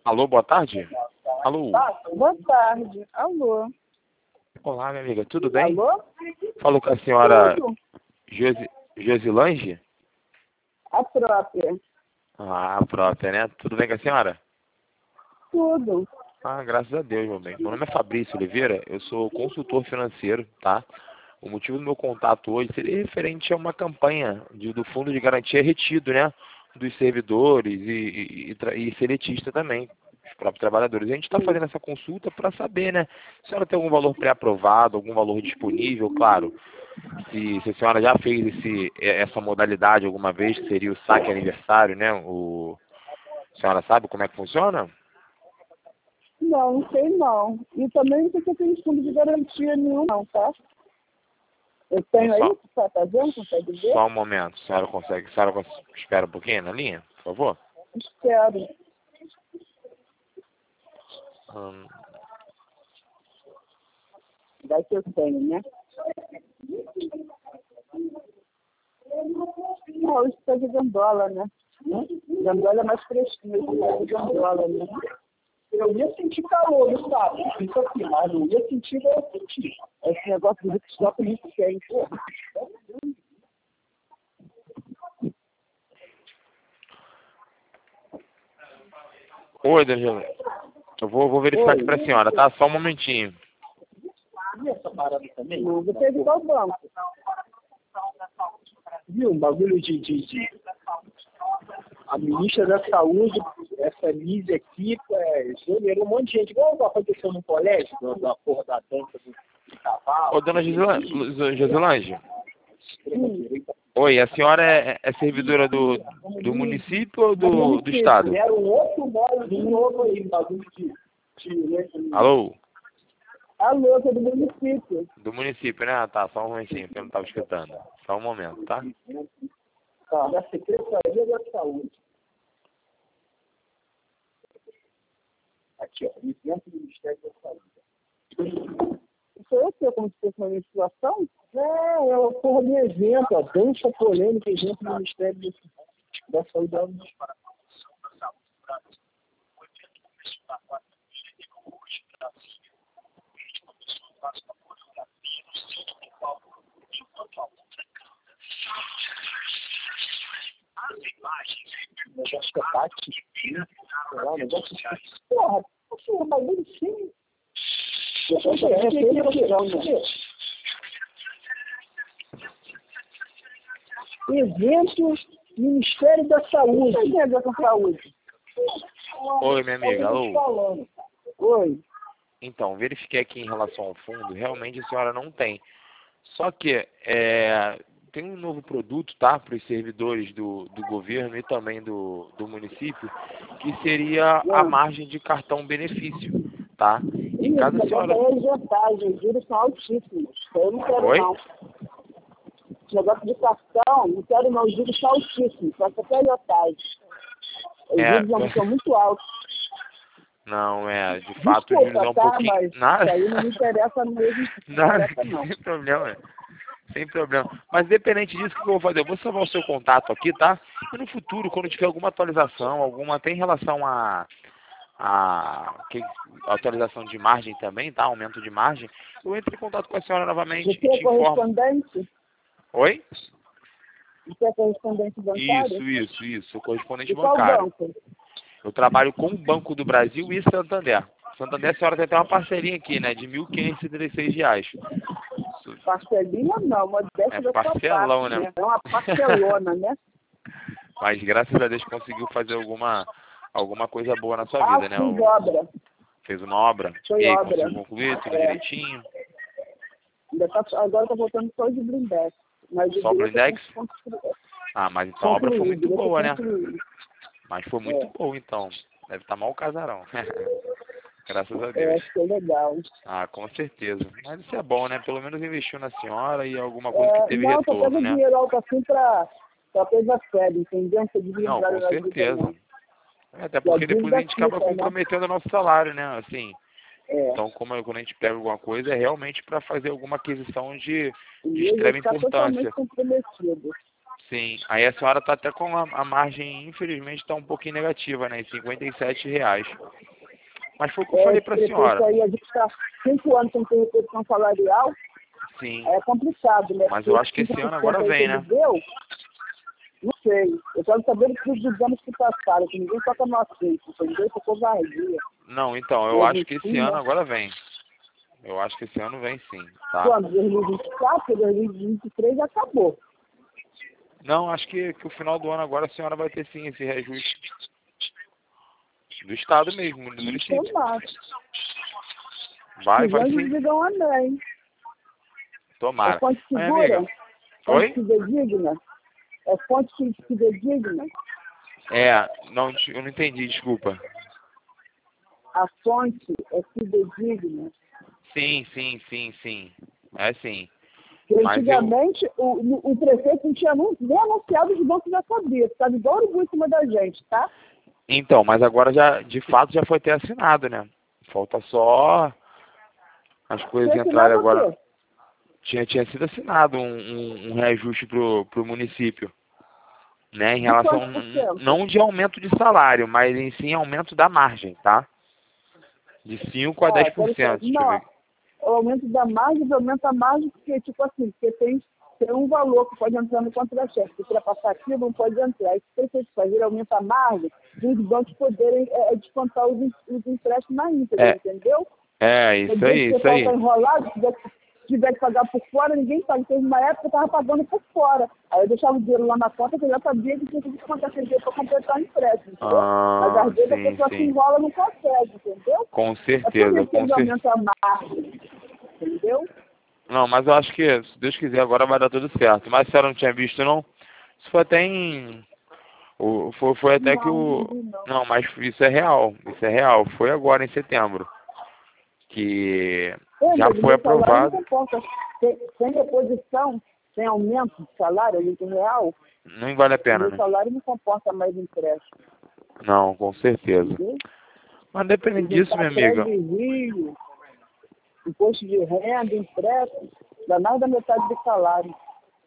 Alô, boa tarde? Alô. Boa tarde. Alô. Olá, minha amiga, tudo bem? Alô? Falo com a senhora Tudo. Josilange? A própria. Ah, a própria, né? Tudo bem com a senhora? Tudo. Ah, graças a Deus, meu bem. Meu nome é Fabrício Oliveira, eu sou consultor financeiro, tá? O motivo do meu contato hoje seria referente a uma campanha do Fundo de Garantia Retido, né? Dos servidores e seletista também, os próprios trabalhadores. A gente está fazendo essa consulta para saber, né? Se a senhora tem algum valor pré-aprovado, algum valor disponível, claro. Se a senhora já fez essa modalidade alguma vez, que seria o saque aniversário, né? A senhora sabe como é que funciona? Não sei não. E também não sei se eu tenho fundo de garantia nenhum, não, tá? Eu tenho Só, aí, você tá vendo? Consegue ver? só um momento, a senhora consegue? A senhora espera um pouquinho na linha, por favor? Espero. Hum, Vai que eu tenho, né? Não, isso está de gandola, né? Gandola é mais fresquinho, isso é de gandola, né? Eu ia sentir calor, sabe? Isso aqui, mas não ia sentir, eu ia sentir. Esse negócio de stop é muito quente. Oi, Daniela. Eu vou verificar aqui Oi. pra senhora, tá? Só um momentinho. E essa parada também? Não, você é de qual banco? Viu, um bagulho de... A ministra da Saúde, essa Liz aqui, um monte de gente, igual aconteceu no colégio, da porra da dança do cavalo. Ô, dona Josilange. Oi, a senhora é servidora do município ou do estado? Era um outro modo de novo aí, um bagulho de... Alô? Alô, que é do município. Do município, né? Ah, tá, só um momentinho, que eu não estava escutando. Só um momento, tá? Tá, da Secretaria da Saúde. Aqui, ó, dentro do Ministério da Saúde. Isso é o que? Como se fosse uma legislação? Não, é uma porra de evento, a dança polêmica, evento do Ministério da Saúde. Negócio que é Tati. Porra, porra, bagulho sim. Evento Ministério da Saúde. O que é da Saúde? Oi, minha amiga, alô? Oi. Então, verifiquei aqui em relação ao fundo, realmente a senhora não tem. Só que tem um novo produto, tá, para os servidores do governo e também do município, que seria a margem de cartão benefício, tá? E caso a senhora... Os juros são altíssimos. Eu não quero Oi? não. Esse negócio de cartão, não quero não. Os juros são altíssimos. Só que até agiotagem. Os juros são muito altos. Não, de fato, Desculpa, os juros é um tá, pouquinho... mas Nada. isso aí não me interessa mesmo. Nada, sem problema. Sem problema. Mas independente disso, o que eu vou fazer? Eu vou salvar o seu contato aqui, tá? E no futuro, quando tiver alguma atualização, até em relação a atualização de margem também, tá? Aumento de margem, eu entro em contato com a senhora novamente e Você é te informo. correspondente? Oi? Você é correspondente bancário? Isso. Sou correspondente E qual bancário. banco? Eu trabalho com o Banco do Brasil e Santander. Santander, a senhora tem até uma parcelinha aqui, né? De R$ 1.536. Parcelinha não, uma dessa da sua parcelão, parte, né? É uma parcelona, né? Mas graças a Deus conseguiu fazer alguma coisa boa na sua vida, né? Fiz obra. Fez uma obra. Foi E aí, obra. conseguiu concluir tudo direitinho? Agora tá voltando só de blindex. Mas Só blindex? Ah, mas então a obra foi muito boa, né? Concluído. Mas foi muito boa, então. Deve estar mal o casarão. Graças a Deus. Acho que é legal. Ah, com certeza. Mas isso é bom, né? Pelo menos investiu na senhora e alguma coisa que teve Não, retorno, só pega né? dinheiro alto assim pra coisa séria, entendeu? Você devia Não, entrar com na vida, certeza. não. Até porque depois a gente acaba fica, né? comprometendo o nosso salário, né? Assim. É. Então, quando a gente pega alguma coisa, é realmente para fazer alguma aquisição de E ele extrema está totalmente importância. comprometido. Sim. Aí a senhora está até com a margem, infelizmente, está um pouquinho negativa, né? Em R$ 57. Mas foi o que eu falei para a senhora. Isso aí, a gente está 5 anos sem ter reposição salarial, Sim. é complicado, né? Mas eu acho que esse ano agora vem, né? Não sei. Eu quero saber dos anos que passaram, que ninguém toca no assunto, entendeu? Isso é covardia. Não, então, eu acho que esse ano agora vem. Eu acho que esse ano vem sim, tá? Quando? 2024, 2023 já acabou. Não, acho que o final do ano agora a senhora vai ter sim esse reajuste. Do Estado mesmo, do município. Vai sim. Digam amém. Tomara. É fonte Minha segura? amiga. Fonte Oi? fidedigna? É fonte fidedigna? Eu não entendi, desculpa. A fonte é fidedigna? Sim. É sim. Porque Mas antigamente o prefeito não tinha nem anunciado, os bancos já sabiam. Estava igual urubu em cima da gente, tá? Então, mas agora já, de fato, já foi ter assinado, né? Falta só as coisas entrarem agora. Tinha sido assinado um reajuste pro município, né? Em relação, não de aumento de salário, mas em sim aumento da margem, tá? De 5% a 10%. Deixa eu ver. O aumento da margem, aumenta a margem, porque, tipo assim, porque tem um valor que pode entrar no contra-cheque. Se ultrapassar aquilo, não pode entrar. Isso que o prefeito faz, ele aumenta a margem e os bancos poderem descontar os empréstimos na íntegra, entendeu? Isso aí. Se você está enrolado, se tiver que pagar por fora, ninguém paga. Teve uma época que eu estava pagando por fora. Aí eu deixava o dinheiro lá na conta, que eu já sabia que tinha que descontar aquele dinheiro para completar o empréstimo, entendeu? Mas às vezes a pessoa se enrola não consegue, entendeu? Com certeza. É por isso que aumenta a margem, entendeu? Não, mas eu acho que, se Deus quiser, agora vai dar tudo certo. Mas a senhora não tinha visto, não? Isso foi até em... Foi até que o... Não, mas isso é real. Isso é real. Foi agora, em setembro. Que já foi aprovado. Sem reposição, sem aumento de salário, muito real, não vale a pena, né? O salário não comporta mais empréstimo. Não, com certeza. Entendeu? Mas depende disso, minha amiga. Rio, imposto de renda, empréstimo, dá mais da metade do salário.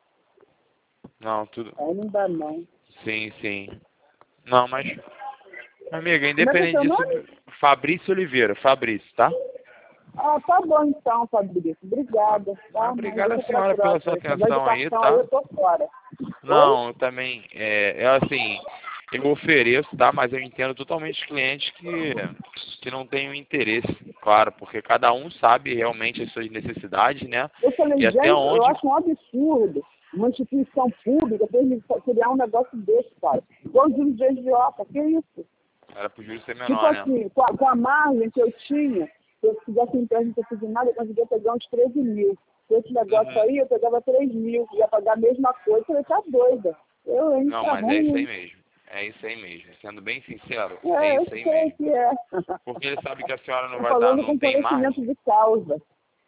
Não, tudo. Aí não dá, não. Sim. Não, mas... Amiga, independente disso, Fabrício Oliveira, Fabrício, tá? Tá bom então, Fabrício. Obrigada. Tá? Obrigada, senhora, pela sua atenção aí, tá? Eu tô fora. Não, também, assim, eu ofereço, tá? Mas eu entendo totalmente os clientes que não têm o interesse, claro, porque cada um sabe realmente as suas necessidades, né? Eu falei, e até onde... eu acho um absurdo uma instituição pública criar um negócio desse, cara. Igual o Júlio de Agiota, que isso? Era pro Júlio ser menor, tipo assim, com a margem que eu tinha, se eu fizesse empréstimo de nada, eu conseguia pegar uns 13 mil. Esse negócio aí, eu pegava 3 mil, ia pagar a mesma coisa, eu falei, tá doida. Não, mas é isso aí mesmo. É isso aí mesmo. Sendo bem sincero, é isso aí mesmo. Que é. Porque ele sabe que a senhora não vai falando dar, não com tem margem. conhecimento de causa.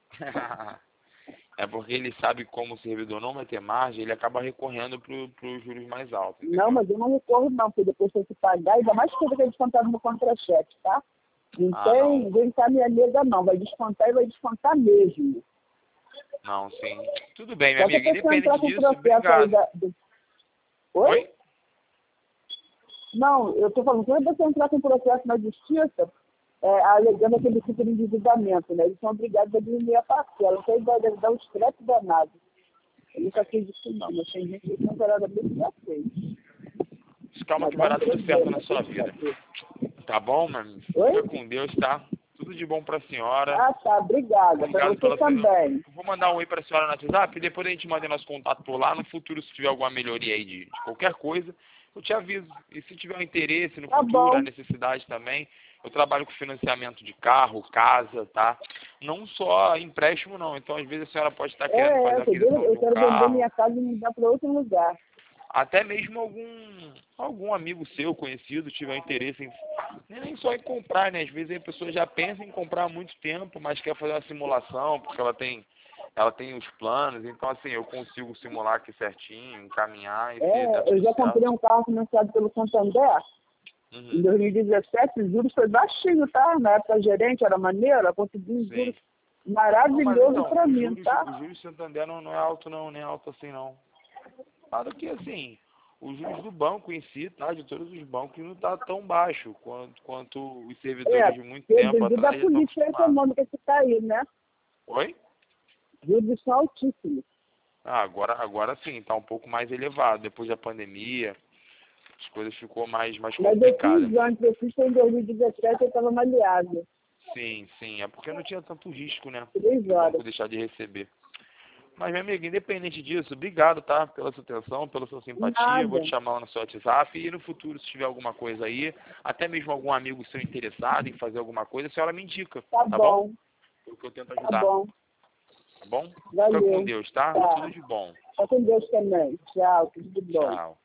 É porque ele sabe como o servidor não vai ter margem, ele acaba recorrendo para os juros mais altos. Entendeu? Não, mas eu não recorro não, porque depois tem que pagar, ainda mais coisa que é descontado no contra-cheque, tá? Não tem, ninguém tá minha nega não, vai descontar e vai descontar mesmo. Não, sim. Tudo bem, minha amiga, independente disso, obrigado. Oi? Não, eu tô falando, quando você entrar com um processo na justiça, alegando aquele superendividamento, né? Eles são obrigados a diminuir a parcela. Isso aí deve dar um estresse danado. Eu nunca fiz isso não, mas tem gente que não terá bem que já fez. Calma que vai dar tudo certo na sua vida. Tá bom, meu amigo? Fica com Deus, tá? Tudo de bom pra senhora. Tá. Obrigada. Pra você também. Vou mandar um oi pra senhora no WhatsApp e depois a gente manda nosso contato por lá. No futuro, se tiver alguma melhoria aí de qualquer coisa, eu te aviso. E se tiver um interesse no futuro, a necessidade também, eu trabalho com financiamento de carro, casa, tá? Não só empréstimo, não. Então, às vezes, a senhora pode estar querendo fazer aquisição de um carro. Eu quero vender minha casa e mudar para outro lugar. Até mesmo algum amigo seu, conhecido, tiver interesse em... Nem só em comprar, né? Às vezes a pessoa já pensa em comprar há muito tempo, mas quer fazer uma simulação, porque ela tem os planos. Então, assim, eu consigo simular aqui certinho, encaminhar e eu já comprei um carro financiado pelo Santander. Em 2017, os juros foi baixinho, tá? Na época, gerente era maneiro, eu consegui um juros maravilhoso para mim, tá? O juros Santander não é alto, não, nem é alto assim, não. Claro que, assim, os juros do banco em si, tá? De todos os bancos, não está tão baixo quanto os servidores de muito tempo devido à atrás já estão política acostumados. econômica que está aí, né? Oi? Juros são altíssimos. Ah, agora sim, está um pouco mais elevado. Depois da pandemia, as coisas ficou mais Mas complicadas. eu fiz em 2017, eu estava maleado. Sim, é porque não tinha tanto risco, né? 3 Do horas. banco deixar de receber. Mas, meu amigo, independente disso, obrigado, tá? Pela sua atenção, pela sua simpatia. Vou Nada. te chamar lá no seu WhatsApp e no futuro, se tiver alguma coisa aí, até mesmo algum amigo seu interessado em fazer alguma coisa, a senhora me indica, Tá tá bom? bom, Porque eu tento tá ajudar, bom. tá bom? Fica com Valeu. Deus, tá? Tá. Tudo de bom. Tá com Deus também. Tchau, tudo de bom. Tchau.